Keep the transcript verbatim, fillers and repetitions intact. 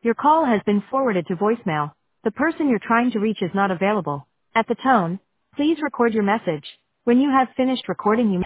Your call has been forwarded to voicemail. The person you're trying to reach is not available. At the tone, please record your message. When you have finished recording, you